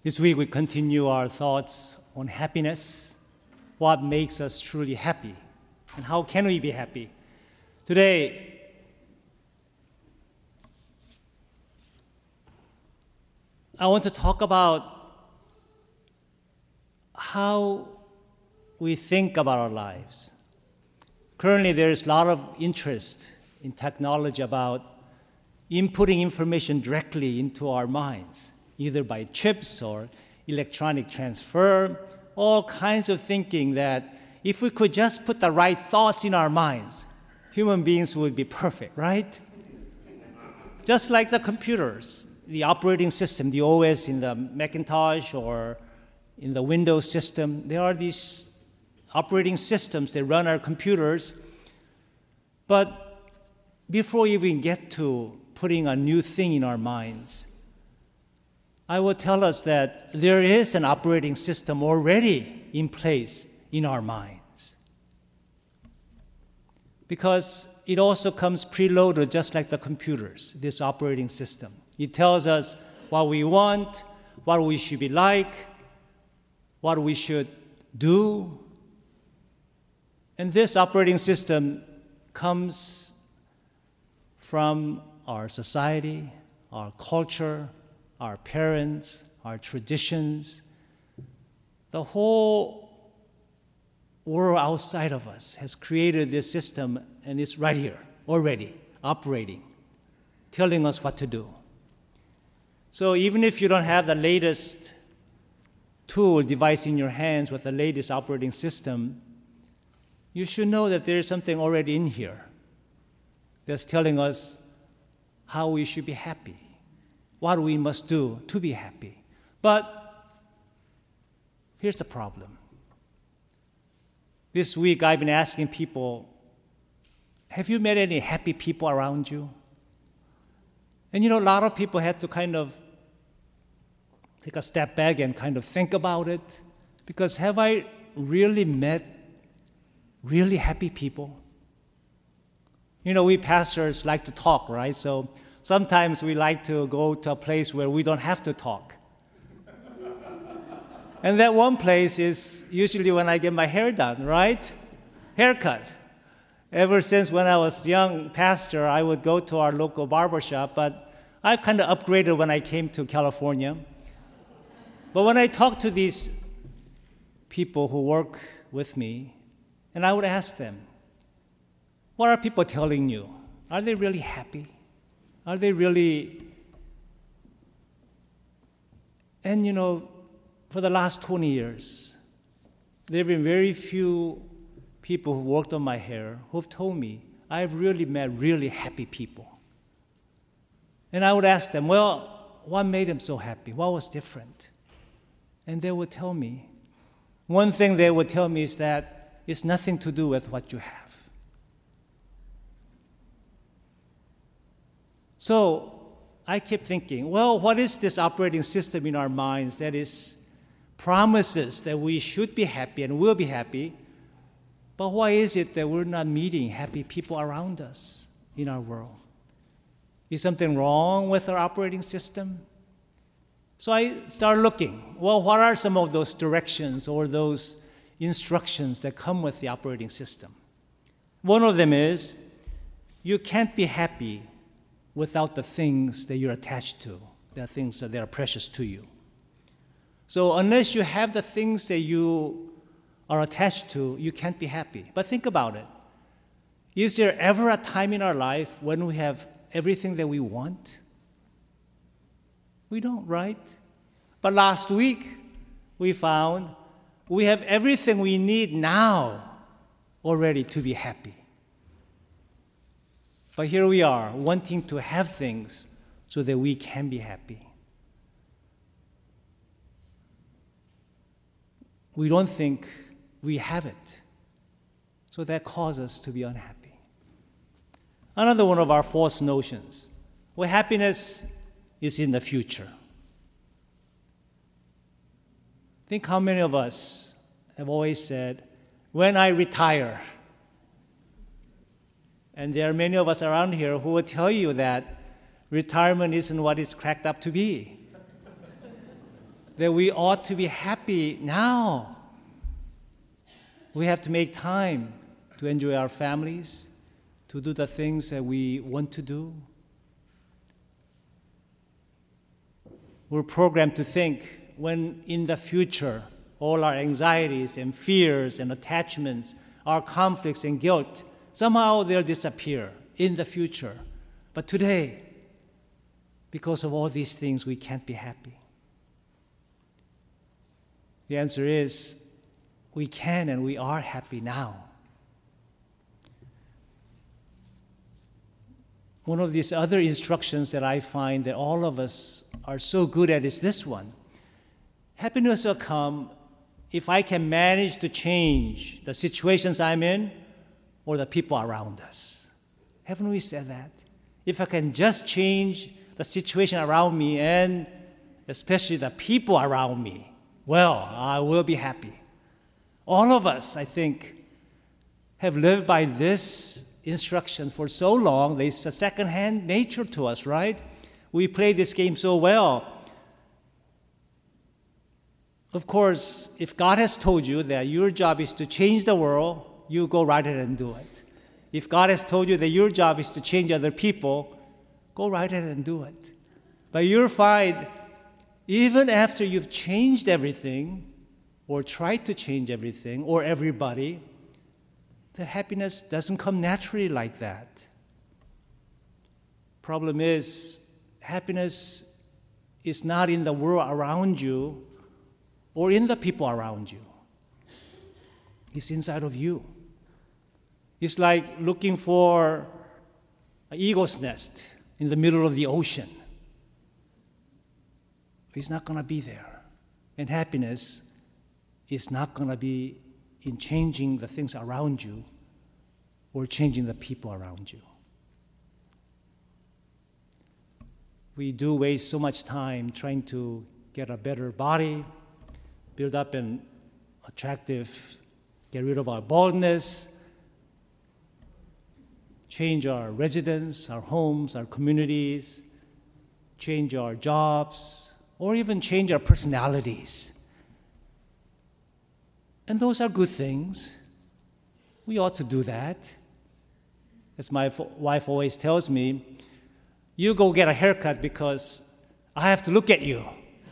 This week we continue our thoughts on happiness, what makes us truly happy, and how can we be happy. Today, I want to talk about how we think about our lives. Currently, there is a lot of interest in technology about inputting information directly into our minds, either by chips or electronic transfer, all kinds of thinking that if we could just put the right thoughts in our minds, human beings would be perfect, right? Just like the computers, the operating system, the OS in the Macintosh or in the Windows system, there are these operating systems that run our computers. But before we even get to putting a new thing in our minds, I will tell us that there is an operating system already in place in our minds. Because it also comes preloaded just like the computers, this operating system. It tells us what we want, what we should be like, what we should do. And this operating system comes from our society, our culture, our parents, our traditions. The whole world outside of us has created this system, and it's right here, already, operating, telling us what to do. So even if you don't have the latest tool, device in your hands with the latest operating system, you should know that there is something already in here that's telling us how we should be happy, what we must do to be happy. But here's the problem. This week I've been asking people, have you met any happy people around you? And a lot of people had to kind of take a step back and kind of think about it. Because have I really met really happy people? We pastors like to talk, right? So sometimes we like to go to a place where we don't have to talk. And that one place is usually when I get my hair done, right? Haircut. Ever since when I was young pastor, I would go to our local barbershop, but I've kind of upgraded when I came to California. But when I talk to these people who work with me, and I would ask them, what are people telling you? Are they really happy? Are they really... And for the last 20 years, there have been very few people who worked on my hair who have told me, I've really met really happy people. And I would ask them, well, what made them so happy? What was different? And they would tell me, one thing they would tell me is that it's nothing to do with what you have. So I kept thinking, well, what is this operating system in our minds that is promises that we should be happy and will be happy, but why is it that we're not meeting happy people around us in our world? Is something wrong with our operating system? So I started looking, well, what are some of those directions or those instructions that come with the operating system? One of them is, you can't be happy without the things that you're attached to, the things that are precious to you. So unless you have the things that you are attached to, you can't be happy. But think about it. Is there ever a time in our life when we have everything that we want? We don't, right? But last week, we found we have everything we need now already to be happy. But here we are, wanting to have things so that we can be happy. We don't think we have it, so that causes us to be unhappy. Another one of our false notions, well, happiness is in the future. Think how many of us have always said, when I retire. And there are many of us around here who will tell you that retirement isn't what it's cracked up to be. that we ought to be happy now. We have to make time to enjoy our families, to do the things that we want to do. We're programmed to think when in the future, all our anxieties and fears and attachments, our conflicts and guilt, somehow they'll disappear in the future. But today, because of all these things, we can't be happy. The answer is, we can and we are happy now. One of these other instructions that I find that all of us are so good at is this one. Happiness will come if I can manage to change the situations I'm in or the people around us. Haven't we said that? If I can just change the situation around me and especially the people around me, well, I will be happy. All of us, I think, have lived by this instruction for so long. It's a second-hand nature to us, right? We play this game so well. Of course, if God has told you that your job is to change the world, you go right ahead and do it. If God has told you that your job is to change other people, go right ahead and do it. But you'll find, even after you've changed everything, or tried to change everything, or everybody, that happiness doesn't come naturally like that. Problem is, happiness is not in the world around you or in the people around you. It's inside of you. It's like looking for an eagle's nest in the middle of the ocean. It's not going to be there. And happiness is not going to be in changing the things around you or changing the people around you. We do waste so much time trying to get a better body, build up an attractive, get rid of our baldness, change our residence, our homes, our communities, change our jobs, or even change our personalities. And those are good things. We ought to do that. As my wife always tells me, you go get a haircut because I have to look at you.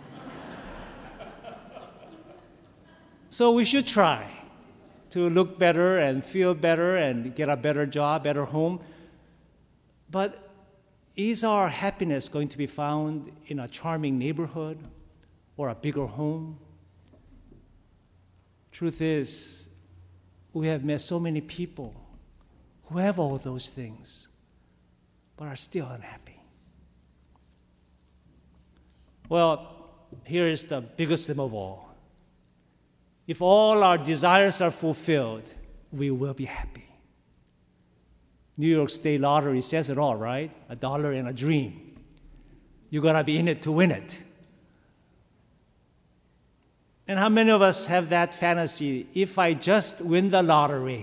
So we should try to look better and feel better and get a better job, better home. But is our happiness going to be found in a charming neighborhood or a bigger home? Truth is, we have met so many people who have all those things, but are still unhappy. Well, here is the biggest thing of all. If all our desires are fulfilled, we will be happy. New York State Lottery says it all, right? $1 in a dream. You're going to be in it to win it. And how many of us have that fantasy? If I just win the lottery,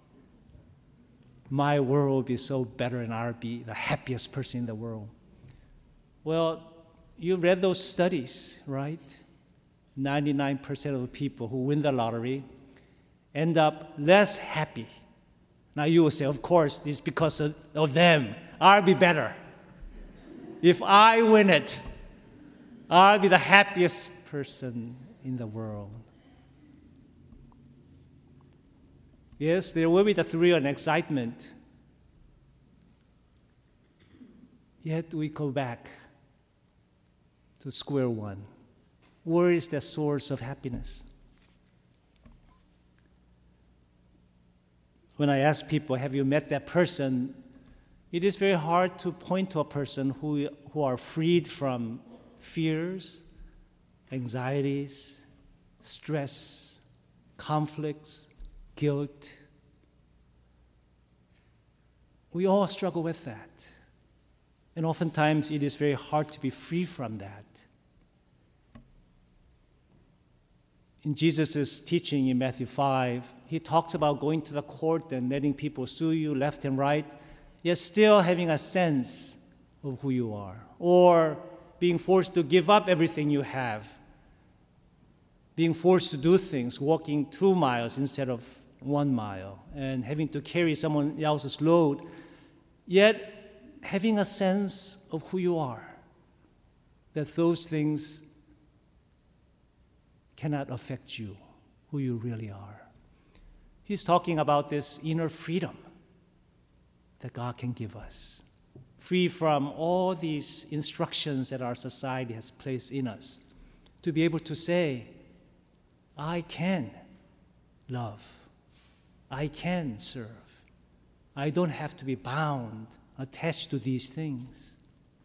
my world will be so better and I'll be the happiest person in the world. Well, you read those studies, right? 99% of the people who win the lottery end up less happy. Now you will say, of course, this is because of them. I'll be better. If I win it, I'll be the happiest person in the world. Yes, there will be the thrill and excitement. Yet we go back to square one. Where is the source of happiness? When I ask people, have you met that person? It is very hard to point to a person who are freed from fears, anxieties, stress, conflicts, guilt. We all struggle with that. And oftentimes it is very hard to be free from that. In Jesus' teaching in Matthew 5, he talks about going to the court and letting people sue you left and right, yet still having a sense of who you are, or being forced to give up everything you have being forced to do things, walking 2 miles instead of 1 mile, and having to carry someone else's load, yet having a sense of who you are, that those things cannot affect you, who you really are. He's talking about this inner freedom that God can give us, free from all these instructions that our society has placed in us, to be able to say, I can love, I can serve. I don't have to be bound, attached to these things.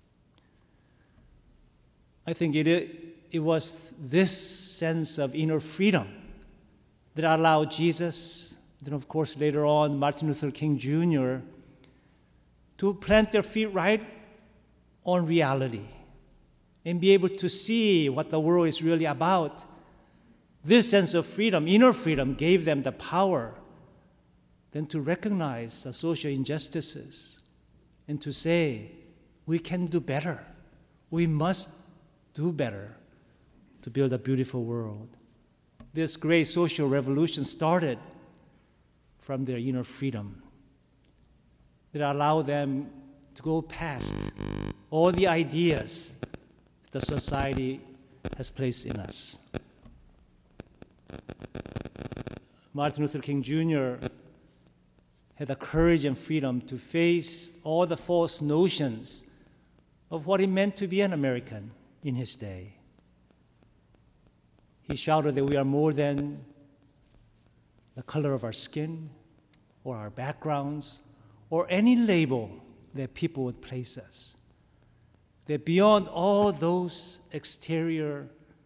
I think it was this sense of inner freedom that allowed Jesus, then of course later on Martin Luther King Jr., to plant their feet right on reality and be able to see what the world is really about. This sense of freedom, inner freedom, gave them the power then to recognize the social injustices and to say, we can do better. We must do better to build a beautiful world. This great social revolution started from their inner freedom that allowed them to go past all the ideas that the society has placed in us. Martin Luther King Jr. had the courage and freedom to face all the false notions of what it meant to be an American in his day. He shouted that we are more than the color of our skin or our backgrounds or any label that people would place us. That beyond all those exterior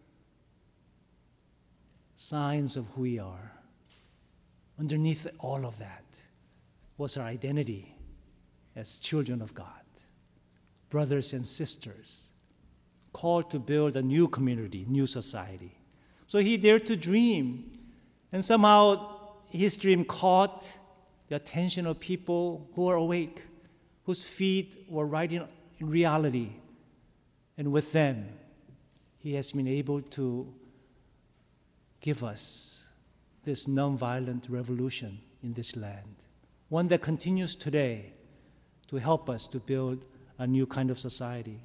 signs of who we are, underneath all of that was our identity as children of God, brothers and sisters, called to build a new community, new society. So he dared to dream, and somehow his dream caught the attention of people who are awake, whose feet were right in reality. And with them, he has been able to give us this nonviolent revolution in this land, one that continues today to help us to build a new kind of society.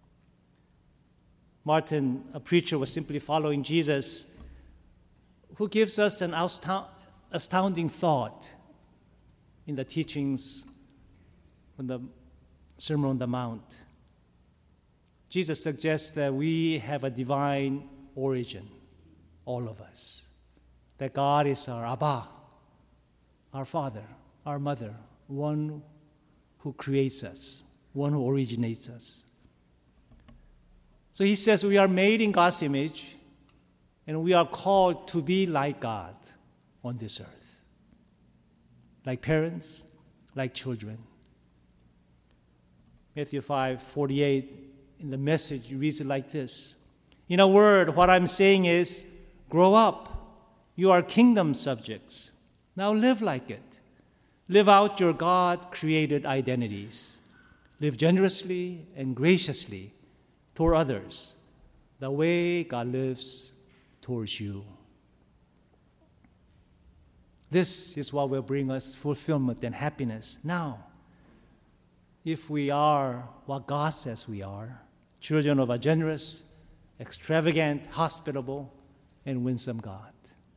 Martin, a preacher, was simply following Jesus, who gives us an astounding thought in the teachings from the Sermon on the Mount. Jesus suggests that we have a divine origin, all of us. That God is our Abba, our Father, our Mother, one who creates us, one who originates us. So he says we are made in God's image, and we are called to be like God on this earth. Like parents, like children. Matthew 5:48, in the Message, reads it like this. In a word, what I'm saying is, grow up. You are kingdom subjects. Now live like it. Live out your God-created identities. Live generously and graciously toward others, the way God lives towards you. This is what will bring us fulfillment and happiness now. If we are what God says we are, children of a generous, extravagant, hospitable, and winsome God.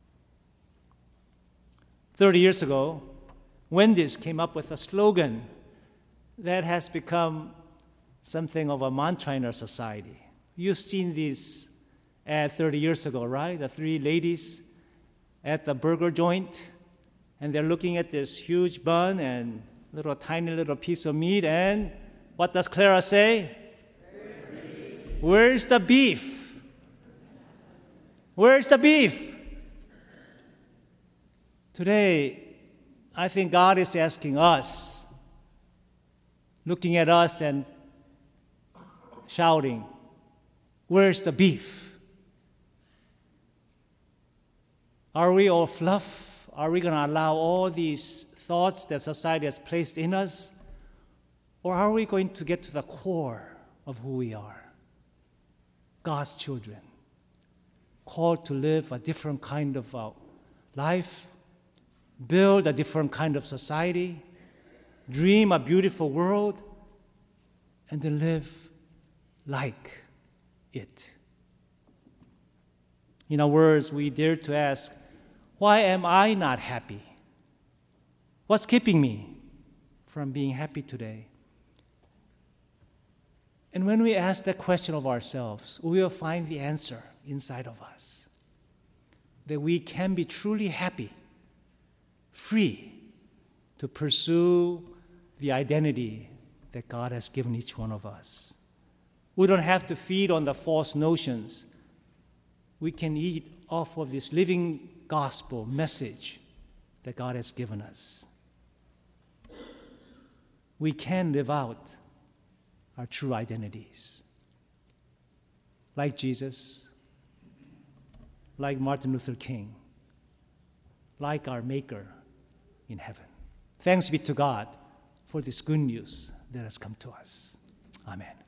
30 years ago, Wendy's came up with a slogan that has become something of a mantra in our society. You've seen these ads 30 years ago, right? The three ladies at the burger joint, and they're looking at this huge bun and tiny little piece of meat, and what does Clara say? Where's the beef? Where's the beef? Today, I think God is asking us, looking at us and shouting, where's the beef? Are we all fluff? Are we going to allow all these thoughts that society has placed in us? Or are we going to get to the core of who we are? God's children, called to live a different kind of life, build a different kind of society, dream a beautiful world, and then live like it. In other words, we dare to ask, why am I not happy? What's keeping me from being happy today? And when we ask that question of ourselves, we will find the answer inside of us, that we can be truly happy, free to pursue the identity that God has given each one of us. We don't have to feed on the false notions. We can eat off of this living gospel message that God has given us. We can live out our true identities. Like Jesus, like Martin Luther King, like our Maker in heaven. Thanks be to God for this good news that has come to us. Amen.